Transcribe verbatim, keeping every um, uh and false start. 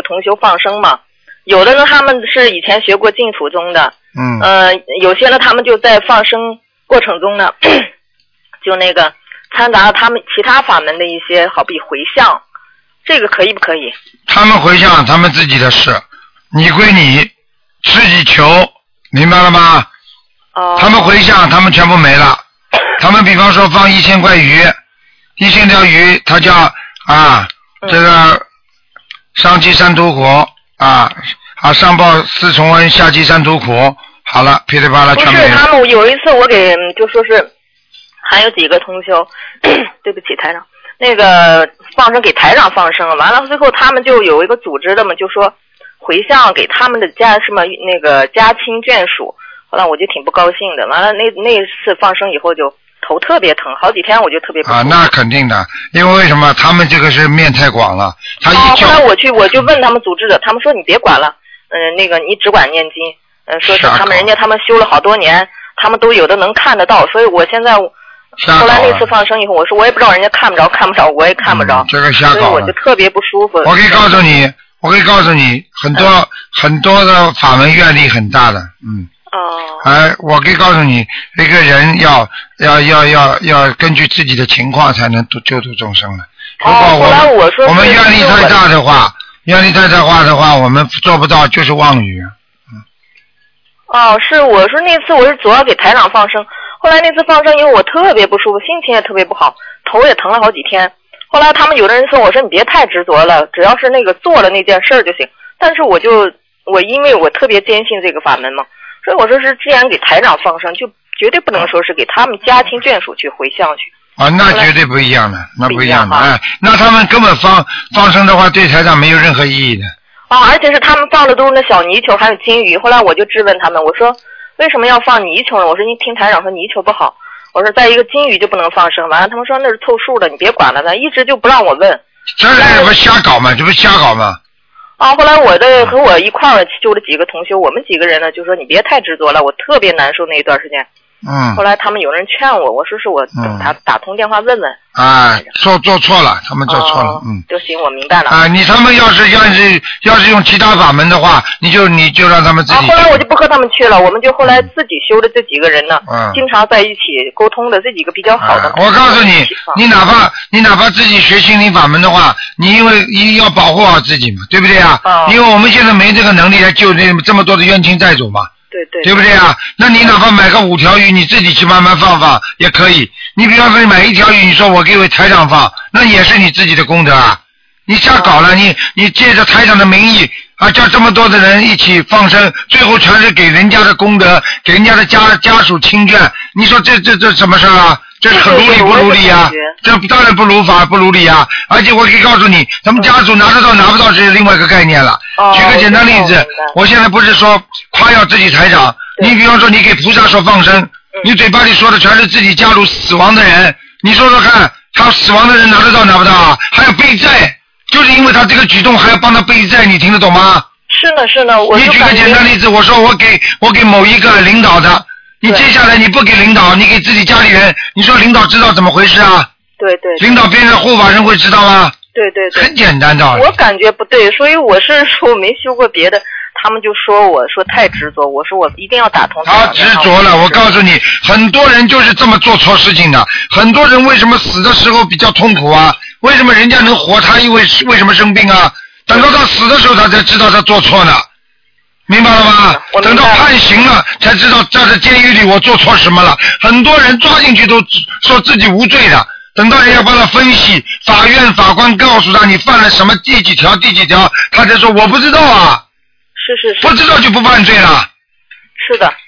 同修放生嘛，有的呢他们是以前学过净土宗的， 嗯， 呃，有些呢他们就在放生过程中呢，就那个掺杂了他们其他法门的一些，好比回向，这个可以不可以？ 他们回向他们自己的事，你归你，自己求，明白了吗？ 哦。 他们回向，他们全部没了。他们比方说放一千块鱼，一千条鱼，他叫啊、嗯、这个上济三途苦啊啊上报四重恩，下济三途苦，好了，噼里啪啦全没了。 不是他们有一次我给就说是还有几个同修，对不起台长，那个放生给台长放生，完了最后他们就有一个组织的嘛，就说回向给他们的家什么那个家亲眷属，后来我就挺不高兴的，完了那那次放生以后就头特别疼，好几天我就特别不舒服。 啊，那肯定的，因为为什么他们这个是面太广了，他一哦，后来我去我就问他们组织者，他们说你别管了，嗯、呃，那个你只管念经，嗯、呃，说是他们人家他们修了好多年，他们都有的能看得到，所以我现在后来那次放生以后，我说我也不知道人家看不着看不着，我也看不着， 嗯、这个瞎搞， 所以我就特别不舒服。 我可以告诉你，我可以告诉你，很多、嗯、很多的法门愿力很大的，嗯。 哦。 哎，我可以告诉你，一个人要要要要要根据自己的情况才能度救度众生的。如果我们、 哦、我, 说我们愿力太大的话，愿力太大话的话，我们做不到，就是妄语。嗯。 哦，是我说那次我是主要给台长放生，后来那次放生以后我特别不舒服，心情也特别不好，头也疼了好几天。后来他们有的人说我说你别太执着了，只要是那个做了那件事儿就行。但是我就我因为我特别坚信这个法门嘛。所以我说是，既然给台长放生，就绝对不能说是给他们家亲眷属去回向去。 啊，那绝对不一样的，那不一样的，哎，那他们根本放放生的话，对台长没有任何意义的。 啊，而且是他们放的都是那小泥鳅，还有金鱼。后来我就质问他们，我说为什么要放泥鳅呢？我说你听台长说泥鳅不好，我说再一个金鱼就不能放生。完了，他们说那是凑数的，你别管了，他一直就不让我问。 这是不瞎搞吗？这不瞎搞吗？ 啊，后来我的和我一块儿修了几个同修，我们几个人呢就说你别太执着了，我特别难受那一段时间。 嗯。 后来他们有人劝我，我说是我等他打通电话问问。 啊，做做错了，他们做错了， 哦、 嗯。 就行，我明白了。 啊，你他们要是要是要是用其他法门的话，你就你就让他们自己。 啊，后来我就不和他们去了，我们就后来自己修的这几个人呢， 嗯， 经常在一起沟通的这几个比较好的。 啊、我告诉你，你哪怕你哪怕自己学心灵法门的话，你因为一要保护好自己嘛，对不对啊？ 哦、 因为我们现在没这个能力来救这这么多的冤亲债主嘛。 对对。 对不对啊？那你哪怕买个五条鱼，你自己去慢慢放放也可以。你比方说你买一条鱼，你说我给我台长放，那也是你自己的功德啊。你瞎搞了，你你借着台长的名义啊，叫这么多的人一起放生，最后全是给人家的功德，给人家的家家属亲眷。你说这这这什么事啊？这很如理不如理啊？这当然不如法不如理啊！而且我可以告诉你，他们家属拿得到拿不到是另外一个概念了。 哦、 举个简单例子，我现在不是说夸耀自己台长，你比方说你给菩萨说放生，嗯、你嘴巴里说的全是自己家属死亡的人，你说说看，他死亡的人拿得到拿不到啊？还要背债，就是因为他这个举动还要帮他背债，你听得懂吗？ 是呢是呢，我你举个简单例子，我说我给我给某一个领导的。你接下来你不给领导，你给自己家里人，你说领导知道怎么回事啊？ 对对。 领导边上护法人会知道吗？ 对对对。 很简单的。 我感觉不对，所以我是说我没修过别的，他们就说我说太执着，我说我一定要打通。 他执着了，我告诉你，很多人就是这么做错事情的。很多人为什么死的时候比较痛苦啊？为什么人家能活，他因为为什么生病啊？等到他死的时候，他才知道他做错了。明白了吗？等到判刑了才知道在这监狱里我做错什么了。很多人抓进去都说自己无罪的，等到人家帮他分析，法院法官告诉他你犯了什么第几条第几条，他才说我不知道啊。 是是是。 不知道就不犯罪了。 是的。